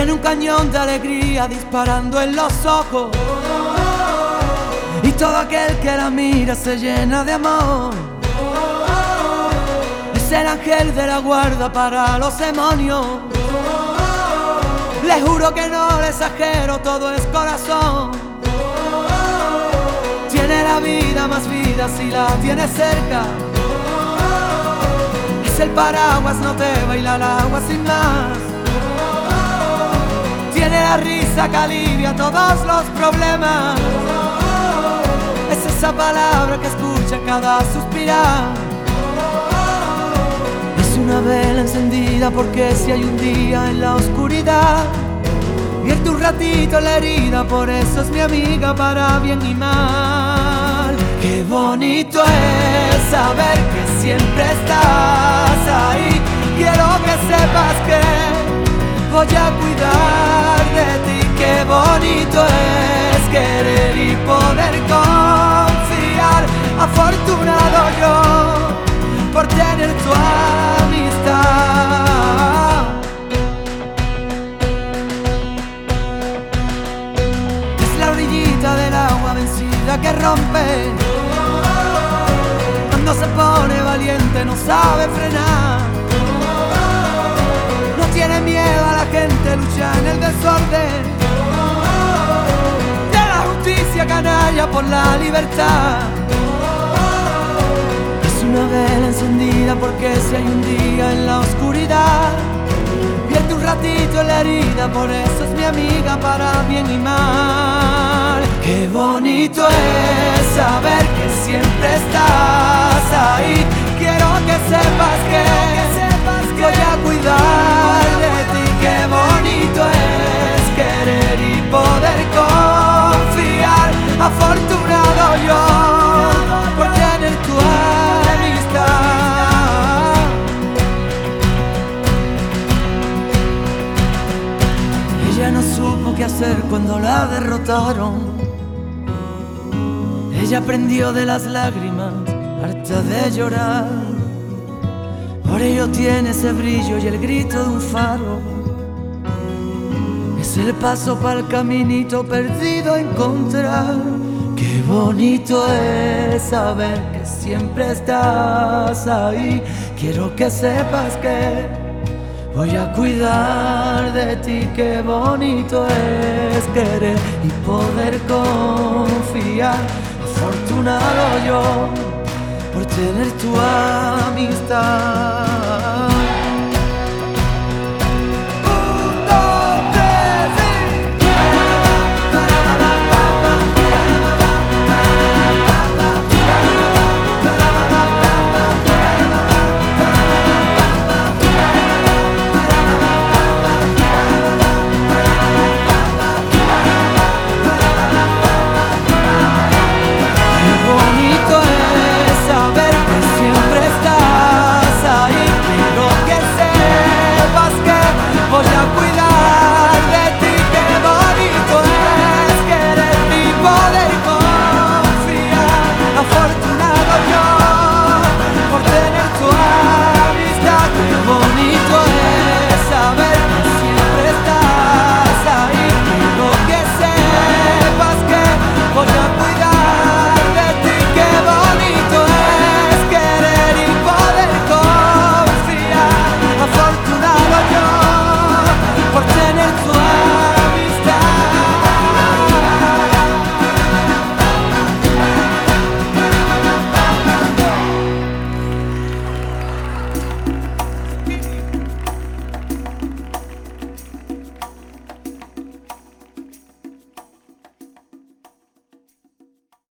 Tiene un cañón de alegría disparando en los ojos, y todo aquel que la mira se llena de amor. Es el ángel de la guarda para los demonios. Le juro que no le exagero, todo es corazón. Tiene la vida más vida si la tienes cerca. Es el paraguas, no te baila el agua sin más. Tiene la risa que alivia todos los problemas. Es esa palabra que escucha cada suspirar. Es una vela encendida porque si hay un día en la oscuridad, vierte un ratito la herida, por eso es mi amiga para bien y mal. Qué bonito es saber que siempre estás ahí. Quiero que sepas que voy a cuidar de ti. Qué bonito es querer y poder confiar. Afortunado yo por tener tu amistad. Es la orillita del agua vencida que rompe. Cuando se pone valiente no sabe frenar. No tiene miedo a la gente, lucha en el desorden. De la justicia canalla por la libertad. Es una vela encendida porque si hay un día en la oscuridad, vierte un ratito en la herida, por eso es mi amiga para bien y mal. Qué bonito es saber que siempre estás ahí. Quiero que sepas que voy a cuidar de ti. Qué bonito es querer y poder confiar. Afortunado yo por tener tu amistad. Ella no supo qué hacer cuando la derrotaron. Ella aprendió de las lágrimas, harta de llorar. Por ello tiene ese brillo y el grito de un faro. Es el paso para el caminito perdido a encontrar. Qué bonito es saber que siempre estás ahí. Quiero que sepas que voy a cuidar de ti. Qué bonito es querer y poder confiar. Afortunado yo por tener tu amistad.